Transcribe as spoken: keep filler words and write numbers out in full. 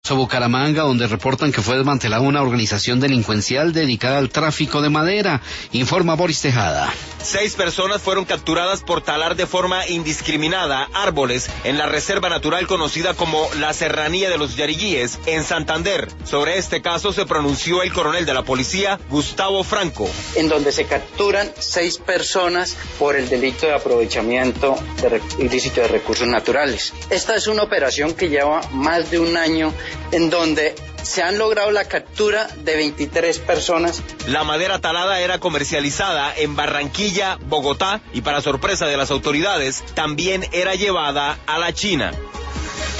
A Bucaramanga, donde reportan que fue desmantelada una organización delincuencial dedicada al tráfico de madera. Informa Boris Tejada. Seis personas fueron capturadas por talar de forma indiscriminada árboles en la reserva natural conocida como la Serranía de los Yariguíes, en Santander. Sobre este caso se pronunció el coronel de la policía, Gustavo Franco. En donde se capturan seis personas por el delito de aprovechamiento de ilícito de recursos naturales. Esta es una operación que lleva más de un año, en donde se han logrado la captura de veintitrés personas. La madera talada era comercializada en Barranquilla, Bogotá, y para sorpresa de las autoridades, también era llevada a la China.